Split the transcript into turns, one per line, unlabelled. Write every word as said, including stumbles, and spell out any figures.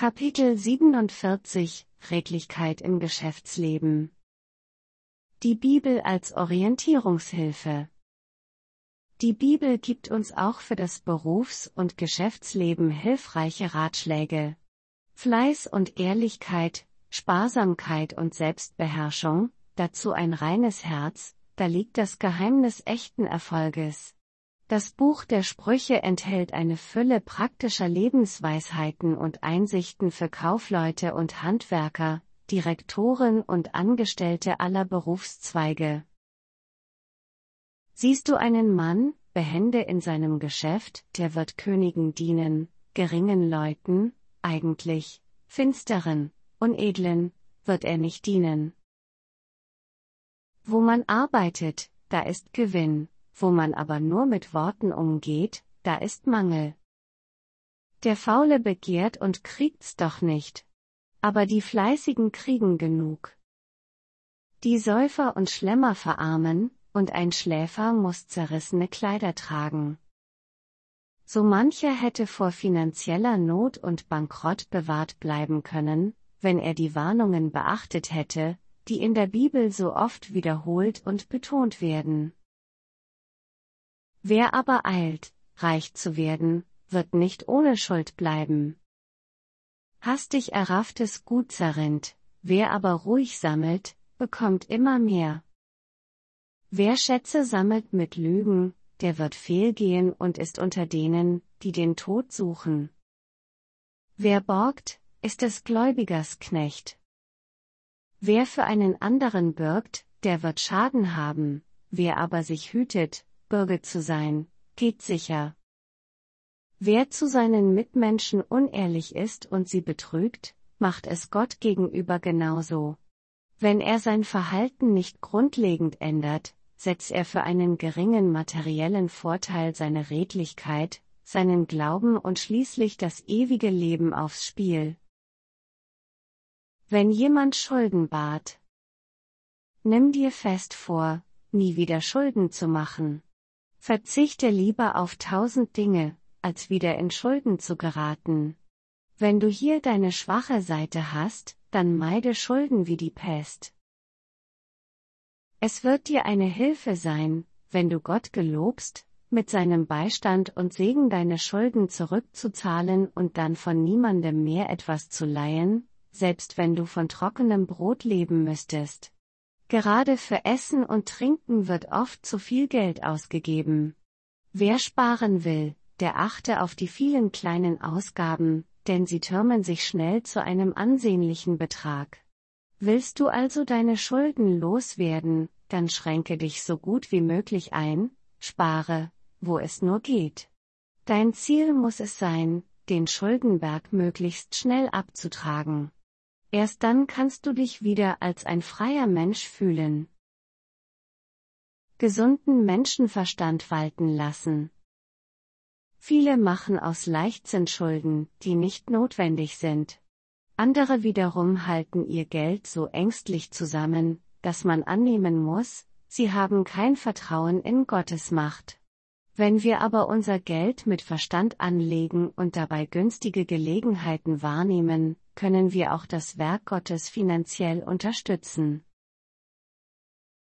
Kapitel siebenundvierzig Redlichkeit im Geschäftsleben. Die Bibel als Orientierungshilfe. Die Bibel gibt uns auch für das Berufs- und Geschäftsleben hilfreiche Ratschläge. Fleiß und Ehrlichkeit, Sparsamkeit und Selbstbeherrschung, dazu ein reines Herz, da liegt das Geheimnis echten Erfolges. Das Buch der Sprüche enthält eine Fülle praktischer Lebensweisheiten und Einsichten für Kaufleute und Handwerker, Direktoren und Angestellte aller Berufszweige. Siehst du einen Mann, behende in seinem Geschäft, der wird Königen dienen, geringen Leuten, eigentlich, finsteren, unedlen, wird er nicht dienen. Wo man arbeitet, da ist Gewinn. Wo man aber nur mit Worten umgeht, da ist Mangel. Der Faule begehrt und kriegt's doch nicht. Aber die Fleißigen kriegen genug. Die Säufer und Schlemmer verarmen, und ein Schläfer muss zerrissene Kleider tragen. So mancher hätte vor finanzieller Not und Bankrott bewahrt bleiben können, wenn er die Warnungen beachtet hätte, die in der Bibel so oft wiederholt und betont werden. Wer aber eilt, reich zu werden, wird nicht ohne Schuld bleiben. Hastig errafftes Gut zerrinnt, wer aber ruhig sammelt, bekommt immer mehr. Wer Schätze sammelt mit Lügen, der wird fehlgehen und ist unter denen, die den Tod suchen. Wer borgt, ist des Gläubigers Knecht. Wer für einen anderen bürgt, der wird Schaden haben, wer aber sich hütet, Bürge zu sein, geht sicher. Wer zu seinen Mitmenschen unehrlich ist und sie betrügt, macht es Gott gegenüber genauso. Wenn er sein Verhalten nicht grundlegend ändert, setzt er für einen geringen materiellen Vorteil seine Redlichkeit, seinen Glauben und schließlich das ewige Leben aufs Spiel. Wenn jemand Schulden bat, nimm dir fest vor, nie wieder Schulden zu machen. Verzichte lieber auf tausend Dinge, als wieder in Schulden zu geraten. Wenn du hier deine schwache Seite hast, dann meide Schulden wie die Pest. Es wird dir eine Hilfe sein, wenn du Gott gelobst, mit seinem Beistand und Segen deine Schulden zurückzuzahlen und dann von niemandem mehr etwas zu leihen, selbst wenn du von trockenem Brot leben müsstest. Gerade für Essen und Trinken wird oft zu viel Geld ausgegeben. Wer sparen will, der achte auf die vielen kleinen Ausgaben, denn sie türmen sich schnell zu einem ansehnlichen Betrag. Willst du also deine Schulden loswerden, dann schränke dich so gut wie möglich ein, spare, wo es nur geht. Dein Ziel muss es sein, den Schuldenberg möglichst schnell abzutragen. Erst dann kannst du dich wieder als ein freier Mensch fühlen. Gesunden Menschenverstand walten lassen. Viele machen aus Leichtsinn Schulden, die nicht notwendig sind. Andere wiederum halten ihr Geld so ängstlich zusammen, dass man annehmen muss, sie haben kein Vertrauen in Gottes Macht. Wenn wir aber unser Geld mit Verstand anlegen und dabei günstige Gelegenheiten wahrnehmen, können wir auch das Werk Gottes finanziell unterstützen.